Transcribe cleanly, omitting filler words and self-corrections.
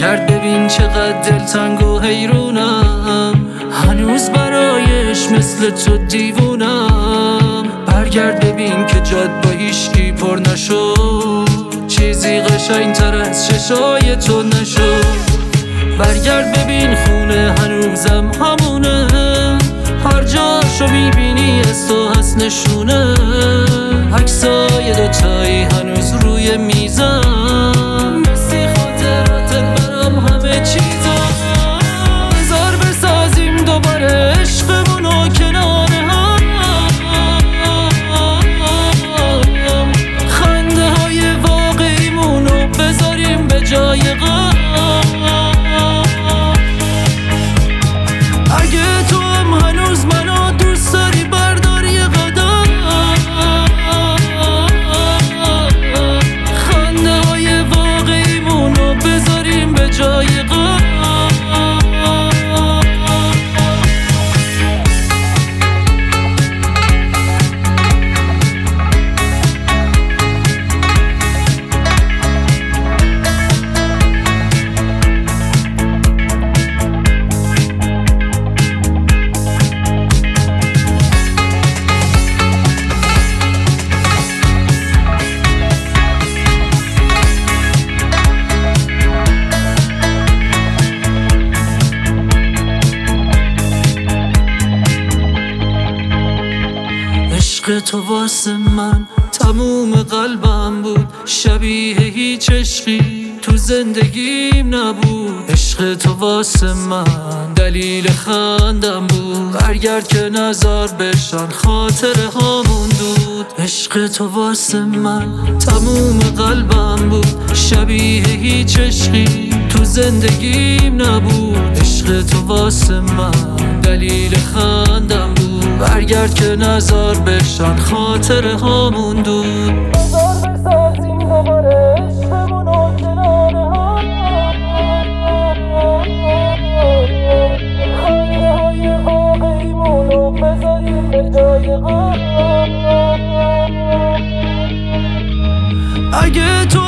برگرد ببین چقدر دلتنگ و حیرونم، هنوز برایش مثل تو دیوونم. برگرد ببین که جاد با هیچکی پر نشد، چیزی قشنگتر از چشای تو نشد. برگرد ببین خونه هنوزم همونه، هر جاشو میبینی از تو هست نشونه. عکسای دوتایی هنوز روی میزم، مثل خاطراتت برام همه چیزم. بذار بسازیم دوباره عشقمونو کنار هم، خنده های واقعیمونو بذاریم به جای غم. اگه تو هم هنوز منو دوست داری بردار یه قدم، خنده های واقعیمونو بذاریم به جای غم. عشق تو واسه من تموم قلبم بود، شبیه هیچ عشقی تو زندگیم نبود. عشق تو واسه من دلیل خندم بود، برگرد که نظر بشن خاطره هامون دود. عشق تو واسه من تموم قلبم بود، شبیه هیچ عشقی تو زندگیم نبود. عشق تو واسه من دلیل خندم بود، برگرد که نظر بشن خاطره هامون دود. بذار بسازیم دوباره عشقمونو کنار هم، خنده های واقعیمونو بذاریم به جای غم. اگه تو